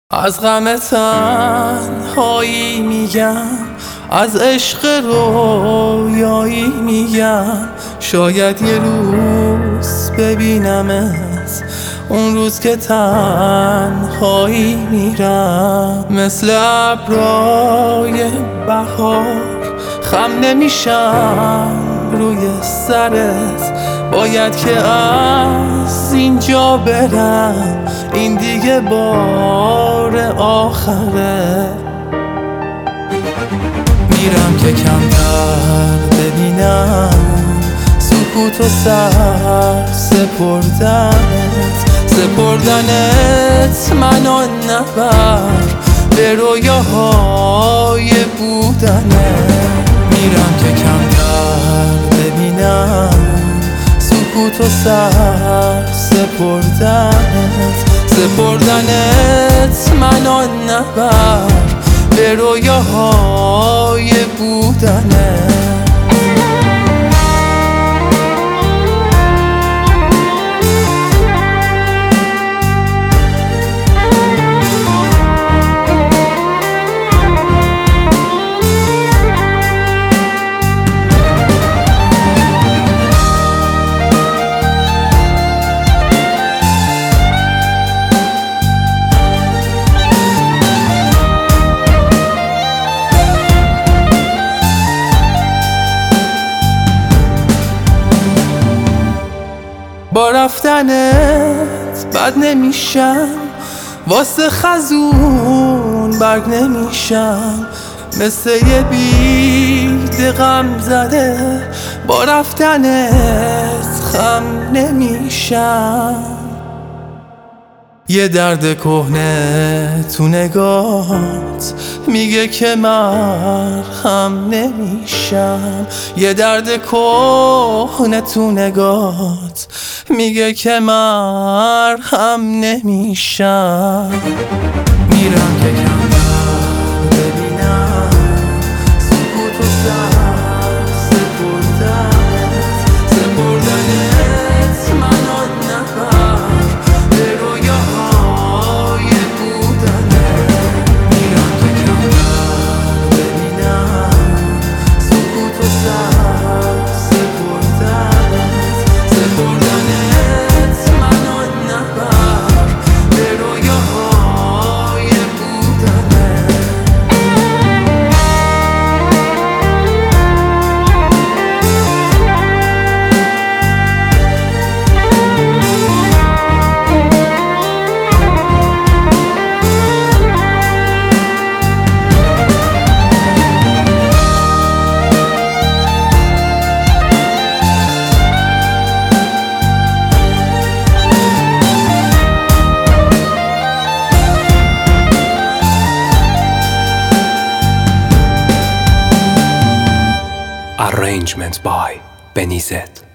از غم تنهایی میگم، از عشق رویایی میگم. شاید یه روز ببینمت، اون روز که تنهایی میرم. مثل ابرای بهار خم نمیشم روی سرت. باید که از اینجا برم، این دیگه بار آخره. میرم که کمتر ببینم سکوت و سر سپردنت منو نبر به رویاهای بودنه. میرم که کمتر ببینم سکوت و سر سپردنت منو نبر به رویاهای بودنه. با رفتنت بد نمیشم، واسه خزون برگ نمیشم. مثل یه بید غم زده با رفتنت خم نمیشم. یه درد کهنه تو نگات میگه که مرهم نمیشم. یه درد کهنه تو نگات میگه که مرهم نمیشم. میرم که کمتر ببینم سکوت و سر سپردنت منو نبر به رویاهای بودنه. میرم که کمتر ببینم سکوت و سر سپردنت منو نبر به رویاهای بودنه. Arrangement by Benny Z.